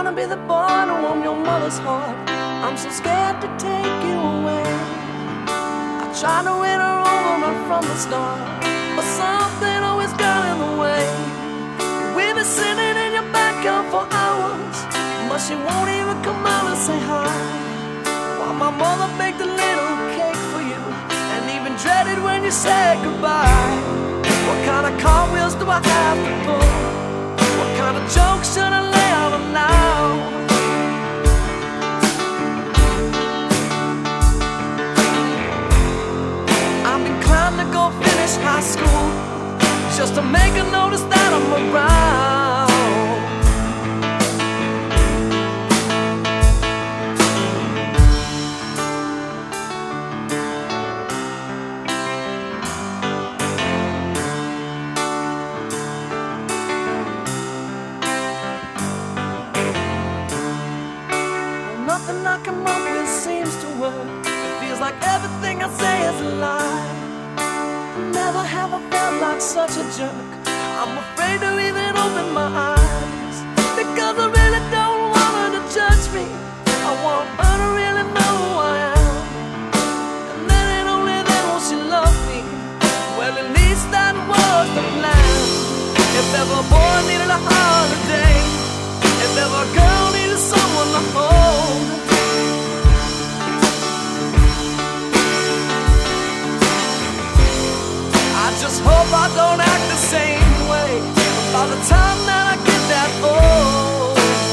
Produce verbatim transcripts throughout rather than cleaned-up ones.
wanna be the boy to warm your mother's heart. I'm so scared to take you away. I tried to win her over right from the start, but something always got in the way. We've been sitting in your backyard for hours, but she won't even come out and say hi. While my mother baked a little cake for you, and even dreaded when you said goodbye. What kind of cartwheels do I have to pull? What kind of jokes should I lay out on now? I'm inclined to go finish high school, just to make her notice that I'm around. Nothing I come up with seems to work. It feels like everything I say is a lie. Never have I felt like such a jerk. I'm afraid to even open my eyes, because I really don't want her to judge me. I want her to really know who I am, and then and only then will she love me. Well, at least that was the plan. If ever a boy needed a holiday, if ever a girl needed someone to hold, I just hope I don't act the same way by the time that I get that old.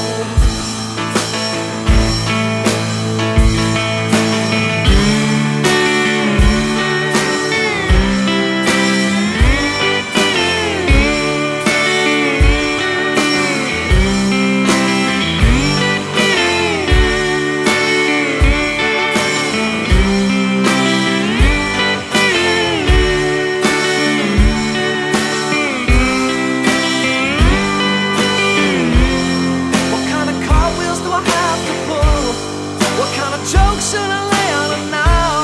Jokes should I lay on her now?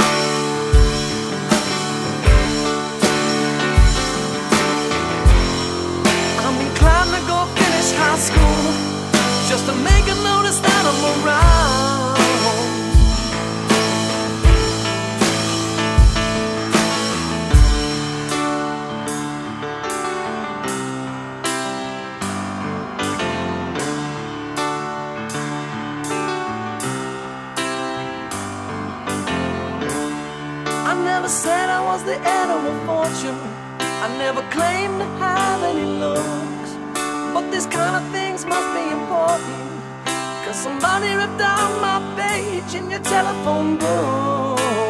I'm inclined to go finish high school, just to make her notice that I'm around. I never said I was the heir of a fortune, I never claimed to have any looks, but these kind of things must be important, 'cause somebody ripped out my page in your telephone book.